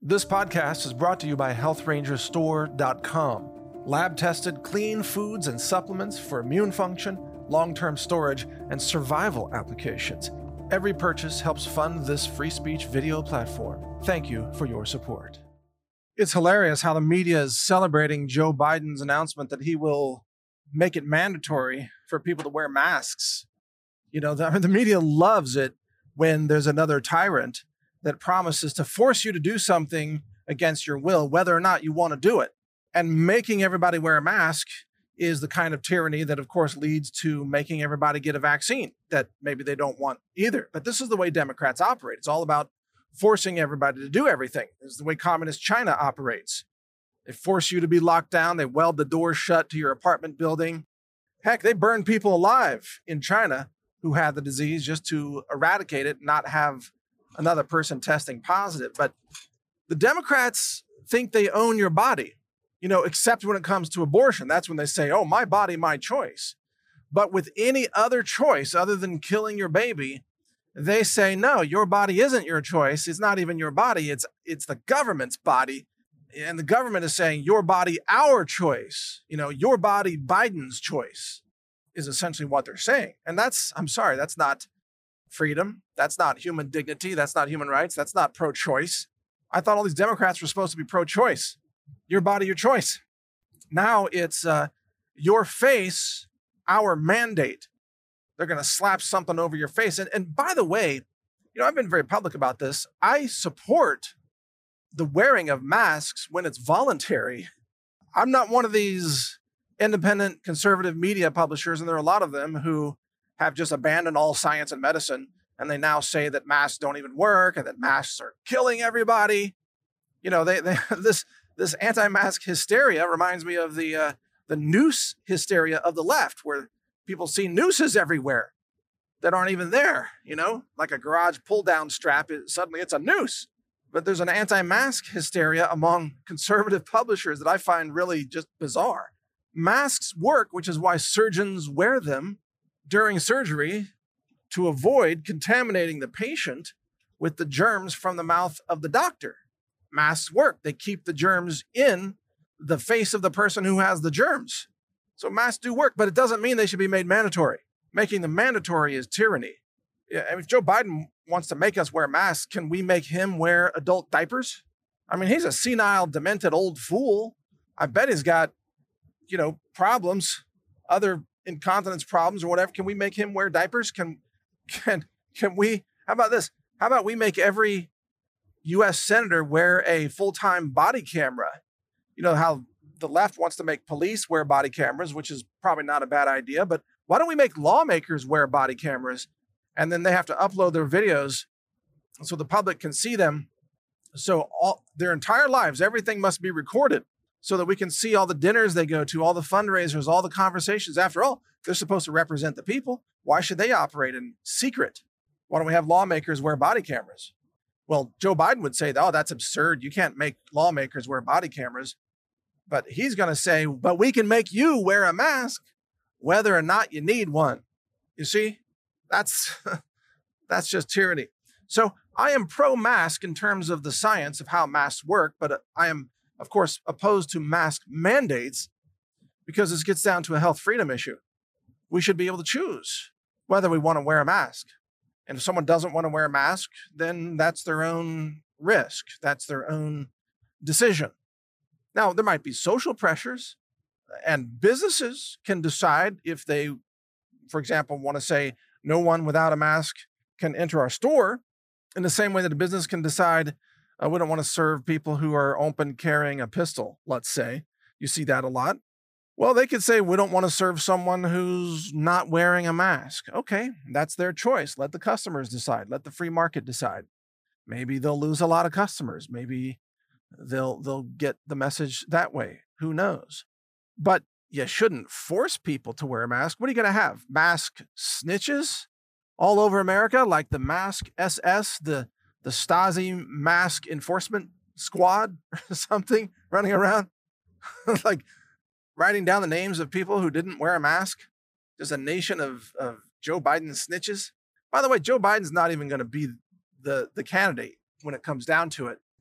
This podcast is brought to you by HealthRangerStore.com. Lab-tested, clean foods and supplements for immune function, long-term storage, and survival applications. Every purchase helps fund this free speech video platform. Thank you for your support. It's hilarious how the media is celebrating Joe Biden's announcement that he will make it mandatory for people to wear masks. You know, the media loves it when there's another tyrant that promises to force you to do something against your will, whether or not you want to do it. And making everybody wear a mask is the kind of tyranny that, of course, leads to making everybody get a vaccine that maybe they don't want either. But this is the way Democrats operate. It's all about forcing everybody to do everything. This is the way communist China operates. They force you to be locked down. They weld the doors shut to your apartment building. Heck, they burn people alive in China who had the disease just to eradicate it, not have another person testing positive. But the Democrats think they own your body, you know, except when it comes to abortion. That's when they say, oh, my body, my choice. But with any other choice other than killing your baby, they say, no, your body isn't your choice. It's not even your body. It's the government's body. And the government is saying your body, our choice, you know, your body, Biden's choice is essentially what they're saying. And I'm sorry, that's not freedom. That's not human dignity. That's not human rights. That's not pro-choice. I thought all these Democrats were supposed to be pro-choice. Your body, your choice. Now it's your face, our mandate. They're going to slap something over your face. And by the way, you know, I've been very public about this. I support the wearing of masks when it's voluntary. I'm not one of these independent conservative media publishers, and there are a lot of them who have just abandoned all science and medicine, and they now say that masks don't even work and that masks are killing everybody. You know, this anti-mask hysteria reminds me of the noose hysteria of the left, where people see nooses everywhere that aren't even there, you know, like a garage pull-down strap. Suddenly it's a noose. But there's an anti-mask hysteria among conservative publishers that I find really just bizarre. Masks work, which is why surgeons wear them during surgery to avoid contaminating the patient with the germs from the mouth of the doctor. Masks work. They keep the germs in the face of the person who has the germs. So masks do work, but it doesn't mean they should be made mandatory. Making them mandatory is tyranny. If Joe Biden wants to make us wear masks, can we make him wear adult diapers? I mean, he's a senile, demented old fool. I bet he's got, you know, problems, other incontinence problems or whatever. Can we make him wear diapers? Can we, how about this? How about we make every U.S. senator wear a full-time body camera? You know how the left wants to make police wear body cameras, which is probably not a bad idea, but why don't we make lawmakers wear body cameras, and then they have to upload their videos so the public can see them? So all their entire lives, everything must be recorded so that we can see all the dinners they go to, all the fundraisers, all the conversations. After all, they're supposed to represent the people. Why should they operate in secret? Why don't we have lawmakers wear body cameras? Well, Joe Biden would say, oh, that's absurd. You can't make lawmakers wear body cameras. But he's going to say, but we can make you wear a mask whether or not you need one. You see, that's just tyranny. So I am pro-mask in terms of the science of how masks work, but I am, of course, opposed to mask mandates because this gets down to a health freedom issue. We should be able to choose whether we want to wear a mask. And if someone doesn't want to wear a mask, then that's their own risk. That's their own decision. Now, there might be social pressures, and businesses can decide if they, for example, want to say no one without a mask can enter our store, in the same way that a business can decide we don't want to serve people who are open carrying a pistol, let's say. You see that a lot. Well, they could say we don't want to serve someone who's not wearing a mask. Okay, that's their choice. Let the customers decide. Let the free market decide. Maybe they'll lose a lot of customers. Maybe they'll get the message that way. Who knows? But you shouldn't force people to wear a mask. What are you going to have? Mask snitches all over America, like the Mask SS, the Stasi mask enforcement squad or something running around, like writing down the names of people who didn't wear a mask. Just a nation of Joe Biden snitches. By the way, Joe Biden's not even going to be the candidate when it comes down to it.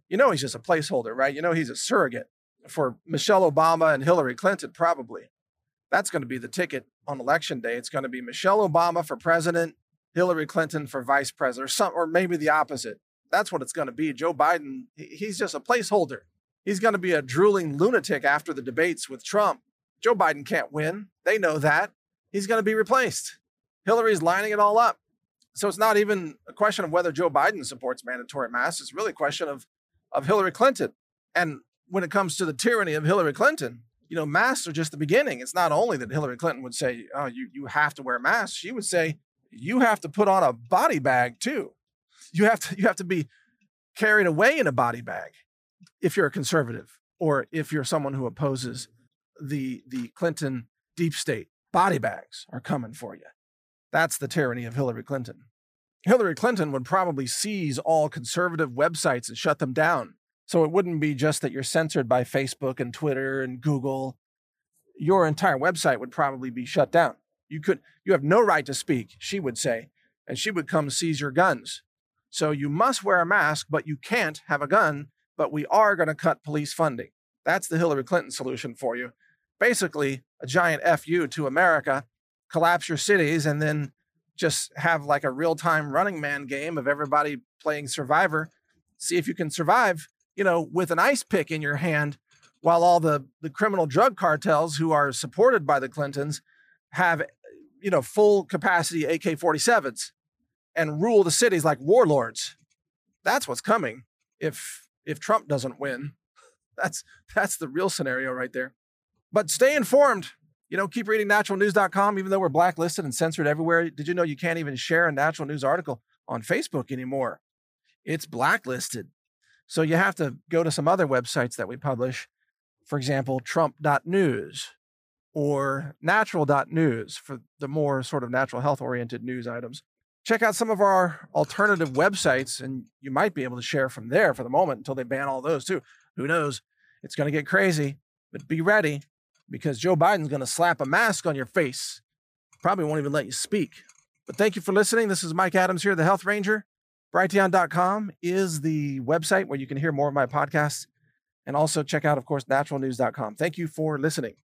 You know he's just a placeholder, right? You know he's a surrogate for Michelle Obama and Hillary Clinton, probably. That's going to be the ticket on election day. It's going to be Michelle Obama for president, Hillary Clinton for vice president, or maybe the opposite. That's what it's going to be. Joe Biden, he's just a placeholder. He's going to be a drooling lunatic after the debates with Trump. Joe Biden can't win. They know that. He's going to be replaced. Hillary's lining it all up. So it's not even a question of whether Joe Biden supports mandatory masks. It's really a question of Hillary Clinton. And when it comes to the tyranny of Hillary Clinton, you know, masks are just the beginning. It's not only that Hillary Clinton would say, oh, you have to wear masks. She would say, you have to put on a body bag too. You have to be carried away in a body bag if you're a conservative or if you're someone who opposes the Clinton deep state. Body bags are coming for you. That's the tyranny of Hillary Clinton. Hillary Clinton would probably seize all conservative websites and shut them down. So it wouldn't be just that you're censored by Facebook and Twitter and Google. Your entire website would probably be shut down. You have no right to speak, she would say, and she would come seize your guns. So you must wear a mask, but you can't have a gun, but we are going to cut police funding. That's the Hillary Clinton solution for you. Basically, a giant FU to America, collapse your cities, and then just have like a real-time Running Man game of everybody playing Survivor. See if you can survive, you know, with an ice pick in your hand while all the criminal drug cartels who are supported by the Clintons have, you know, full capacity AK-47s and rule the cities like warlords. That's what's coming if Trump doesn't win. That's the real scenario right there. But stay informed. You know, keep reading naturalnews.com, even though we're blacklisted and censored everywhere. Did you know you can't even share a Natural News article on Facebook anymore? It's blacklisted. So you have to go to some other websites that we publish. For example, trump.news or natural.news for the more sort of natural health oriented news items. Check out some of our alternative websites and you might be able to share from there for the moment until they ban all those too. Who knows? It's going to get crazy, but be ready because Joe Biden's going to slap a mask on your face. Probably won't even let you speak. But thank you for listening. This is Mike Adams here, the Health Ranger. Brighteon.com is the website where you can hear more of my podcasts and also check out, of course, naturalnews.com. Thank you for listening.